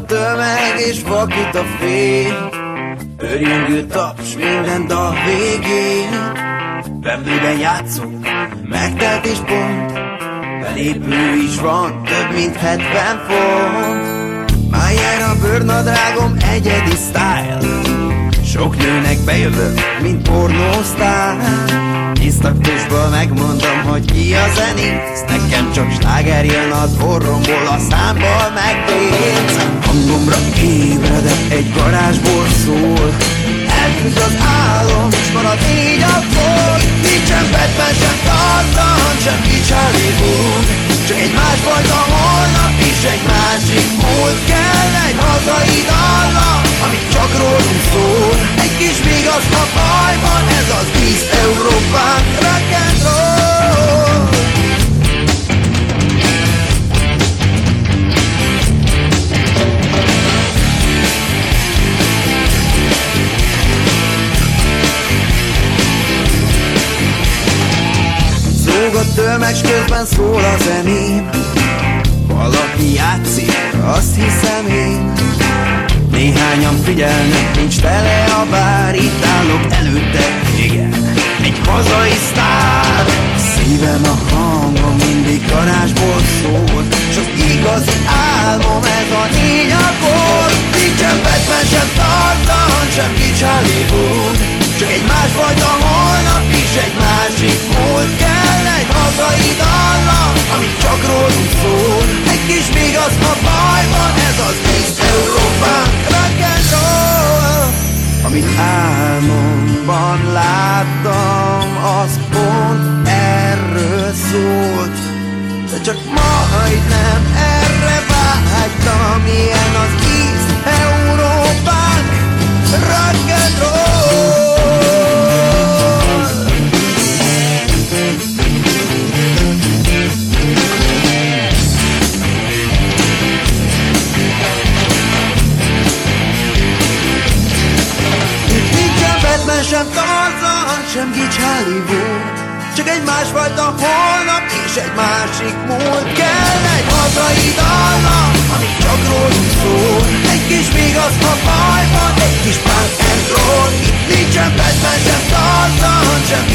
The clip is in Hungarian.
tömeg és vakít a fény, örjöngő taps minden dal végén. Wembleyben játszunk, megtelt és pont, belépő is van, több mint 70 font. Májár a bőrnadrágom egyedi style, sok nőnek bejövök, mint pornósztár. Tisztaktusból megmondom, hogy ki a zenész, nekem csak sláger jön az orromból, a számból megvédsz. Hangomra ébredek, egy garázsból szól, eltűnt az álom, s marad így a fog. Nincsen Batman, sem Tarzan, sem Beach Hollywood, csak egy másfajta holnap és egy másik múlt. Kell egy hazai dallam, amit csak rólunk szól, egy kis vigasz a bajban, ez az East Európán rock and roll. Zúg a tömeg, s közben szól a zeném, valaki játszik, azt hiszem én. Néhányan figyelnek, nincs tele a bár, itt állok előtte, igen, egy hazai sztár. Szívem a hangom mindig garázsból szól, s az igazi álmom ez a 4 akkord. Nincsen Batman, sem Tarzan, sem Beach Hollywood, csak egy másfajta holnap és egy másik múlt. Kell egy hazai dallam, amit csak rólunk szól, egy kis vigasz a bajban, ez az East Európán rock and roll. Amit álmomban láttam, az pont erről szólt, de csak majdnem erre vágytam. Ilyen az East Európán rock and roll. Sem Tarzan, sem Beach Hollywood, csak egy másfajta holnap és egy másik múlt. Kell egy hazai dallam, amit csak rólunk szól, egy kis vigasz a bajban, egy kis punk and roll. Itt nincsen Batman, sem Tarzan, sem